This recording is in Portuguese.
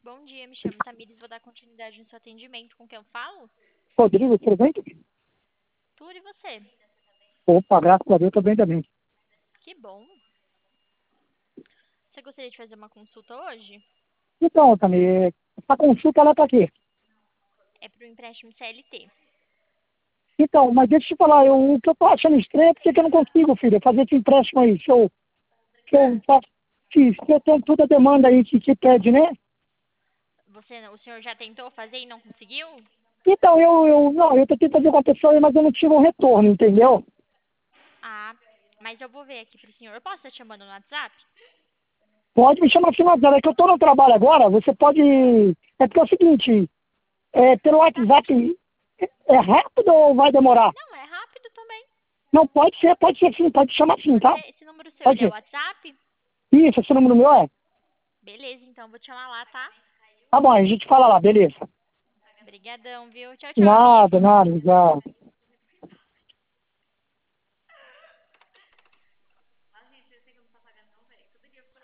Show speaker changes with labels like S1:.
S1: bom dia. Me chamo Tamires, vou dar continuidade no seu atendimento. Com quem eu falo?
S2: Rodrigo, tudo bem?
S1: Tudo e você?
S2: Opa, graças a Deus, tô bem também.
S1: Que bom. Você gostaria de fazer uma consulta hoje?
S2: Então, Tamir, essa consulta ela tá aqui.
S1: É para o empréstimo CLT.
S2: Então, mas deixa eu te falar, o que eu tô achando estranho é porque que eu não consigo, filho, fazer esse empréstimo aí. Se eu faço, se eu tenho toda a demanda aí que pede, né?
S1: O senhor já tentou fazer e não conseguiu?
S2: Então, não, eu tentei fazer com a pessoa aí, mas eu não tive um retorno, entendeu?
S1: Ah, mas eu vou ver aqui pro senhor. Eu posso estar te chamando no WhatsApp?
S2: Pode me chamar finalizado, é que eu tô no trabalho agora, você pode... É porque é o seguinte, pelo
S1: Tá bom.
S2: WhatsApp, é rápido ou vai demorar?
S1: Não, é rápido também.
S2: Não, pode ser sim, pode chamar sim, tá?
S1: Esse número seu,
S2: Pode
S1: ele é o
S2: ser.
S1: WhatsApp?
S2: Isso, esse número meu é?
S1: Beleza, então vou te chamar lá, tá?
S2: Tá bom, a gente fala lá, beleza.
S1: Obrigadão, viu? Tchau, tchau, amigo.
S2: Nada, nada, já.